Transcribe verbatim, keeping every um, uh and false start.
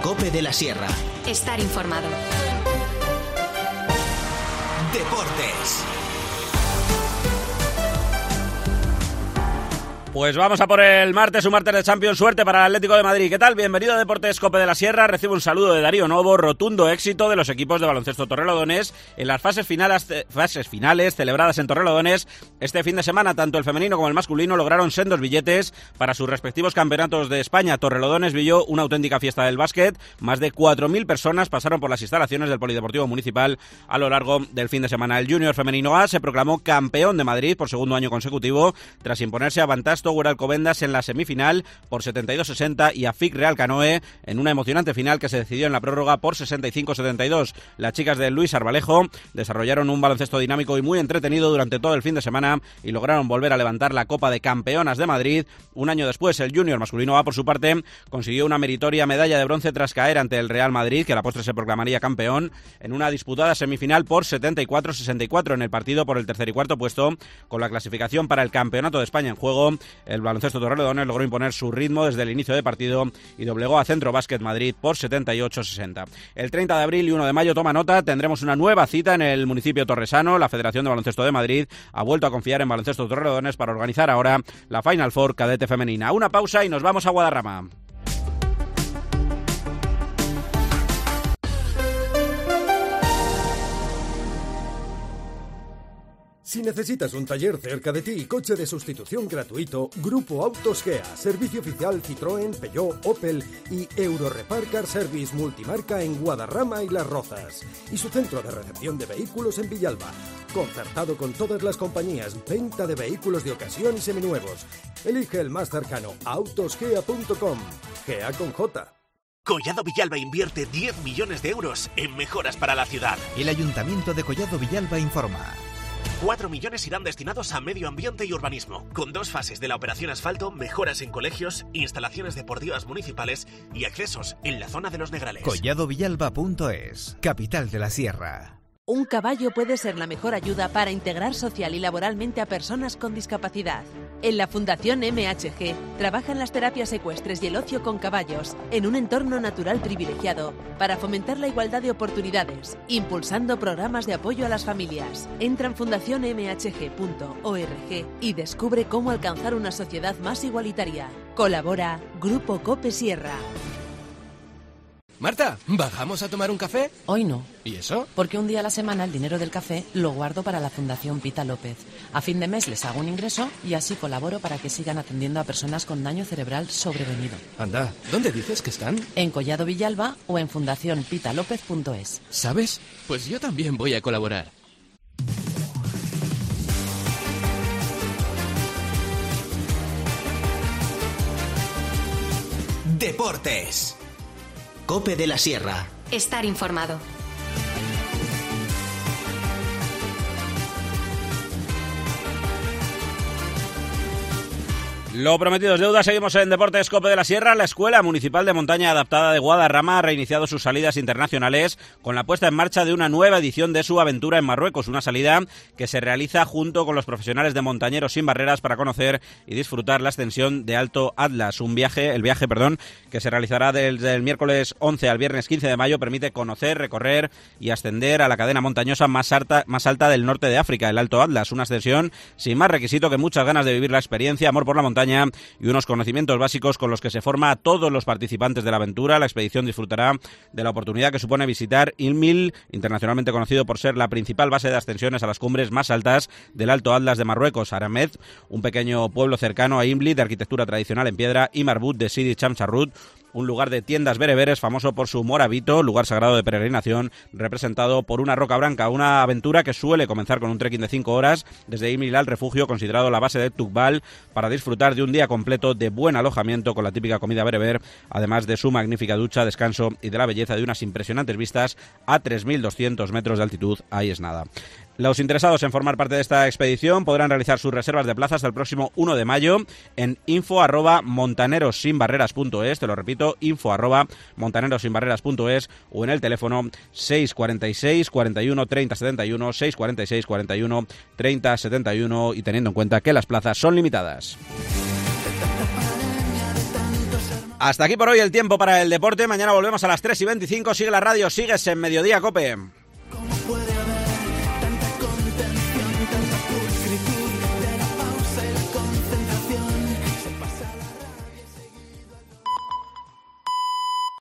COPE de la Sierra. Estar informado. Deportes. Pues vamos a por el martes, un martes de Champions. Suerte para el Atlético de Madrid. ¿Qué tal? Bienvenido a Deportes COPE de la Sierra. Recibe un saludo de Darío Novo. Rotundo éxito de los equipos de baloncesto Torrelodones en las fases finales, fases finales celebradas en Torrelodones este fin de semana. Tanto el femenino como el masculino lograron sendos billetes para sus respectivos campeonatos de España. Torrelodones vivió una auténtica fiesta del básquet. Más de cuatro mil personas pasaron por las instalaciones del Polideportivo Municipal a lo largo del fin de semana. El Junior Femenino A se proclamó campeón de Madrid por segundo año consecutivo tras imponerse a Bantasto Alcobendas en la semifinal por setenta y dos sesenta y a F I C Real Canoe en una emocionante final que se decidió en la prórroga por sesenta y cinco setenta y dos. Las chicas de Luis Arbalejo desarrollaron un baloncesto dinámico y muy entretenido durante todo el fin de semana y lograron volver a levantar la Copa de Campeonas de Madrid. Un año después, el Junior masculino A, por su parte, consiguió una meritoria medalla de bronce tras caer ante el Real Madrid, que a la postre se proclamaría campeón, en una disputada semifinal por setenta y cuatro sesenta y cuatro en el partido por el tercer y cuarto puesto, con la clasificación para el Campeonato de España en juego. El baloncesto Torrelodones logró imponer su ritmo desde el inicio de partido y doblegó a Centro Básquet Madrid por setenta y ocho sesenta. El treinta de abril y uno de mayo, toma nota, tendremos una nueva cita en el municipio torresano. La Federación de Baloncesto de Madrid ha vuelto a confiar en Baloncesto Torrelodones para organizar ahora la Final Four cadete femenina. Una pausa y nos vamos a Guadarrama. Si necesitas un taller cerca de ti y coche de sustitución gratuito, Grupo Autos Gea, servicio oficial Citroën, Peugeot, Opel y Eurorepar Car Service multimarca en Guadarrama y Las Rozas. Y su centro de recepción de vehículos en Villalba. Concertado con todas las compañías, venta de vehículos de ocasión y seminuevos. Elige el más cercano, autosgea punto com. Gea con J. Collado Villalba invierte diez millones de euros en mejoras para la ciudad. El Ayuntamiento de Collado Villalba informa. cuatro millones irán destinados a medio ambiente y urbanismo, con dos fases de la operación asfalto, mejoras en colegios, instalaciones deportivas municipales y accesos en la zona de los Negrales. collado villalba punto es, capital de la Sierra. Un caballo puede ser la mejor ayuda para integrar social y laboralmente a personas con discapacidad. En la Fundación M H G trabajan las terapias ecuestres y el ocio con caballos en un entorno natural privilegiado para fomentar la igualdad de oportunidades, impulsando programas de apoyo a las familias. Entra en fundación m h g punto org y descubre cómo alcanzar una sociedad más igualitaria. Colabora Grupo COPE Sierra. Marta, ¿bajamos a tomar un café? Hoy no. ¿Y eso? Porque un día a la semana el dinero del café lo guardo para la Fundación Pita López. A fin de mes les hago un ingreso y así colaboro para que sigan atendiendo a personas con daño cerebral sobrevenido. Anda, ¿dónde dices que están? En Collado Villalba o en fundación pita lópez punto es. ¿Sabes? Pues yo también voy a colaborar. Deportes. COPE de la Sierra. Estar informado. Lo prometido es deuda, seguimos en Deportes COPE de la Sierra. La Escuela Municipal de Montaña Adaptada de Guadarrama ha reiniciado sus salidas internacionales con la puesta en marcha de una nueva edición de su aventura en Marruecos, una salida que se realiza junto con los profesionales de Montañeros Sin Barreras para conocer y disfrutar la extensión de Alto Atlas. Un viaje, el viaje, perdón, que se realizará desde el miércoles once al viernes quince de mayo, permite conocer, recorrer y ascender a la cadena montañosa más alta, más alta del norte de África, el Alto Atlas, una ascensión sin más requisito que muchas ganas de vivir la experiencia, amor por la montaña y unos conocimientos básicos con los que se forma a todos los participantes de la aventura. La expedición disfrutará de la oportunidad que supone visitar Ilmil, internacionalmente conocido por ser la principal base de ascensiones a las cumbres más altas del Alto Atlas de Marruecos, Aramed, un pequeño pueblo cercano a Imli de arquitectura tradicional en piedra, y Marbut de Sidi Chamsarrut, un lugar de tiendas bereberes famoso por su morabito, lugar sagrado de peregrinación, representado por una roca blanca. Una aventura que suele comenzar con un trekking de cinco horas desde Imil al refugio, considerado la base de Tukbal, para disfrutar de un día completo de buen alojamiento con la típica comida bereber, además de su magnífica ducha, descanso y de la belleza de unas impresionantes vistas a tres mil doscientos metros de altitud. Ahí es nada. Los interesados en formar parte de esta expedición podrán realizar sus reservas de plazas hasta el próximo uno de mayo en info arroba montanerosinbarreras punto es, te lo repito, info arroba montanerosinbarreras punto es, o en el teléfono seis cuarenta y seis, cuarenta y uno, treinta, setenta y uno, seis cuarenta y seis, cuarenta y uno, treinta, setenta y uno, y teniendo en cuenta que las plazas son limitadas. Hasta aquí por hoy el tiempo para el deporte. Mañana volvemos a las tres y veinticinco. Sigue la radio, sigues en Mediodía Cope.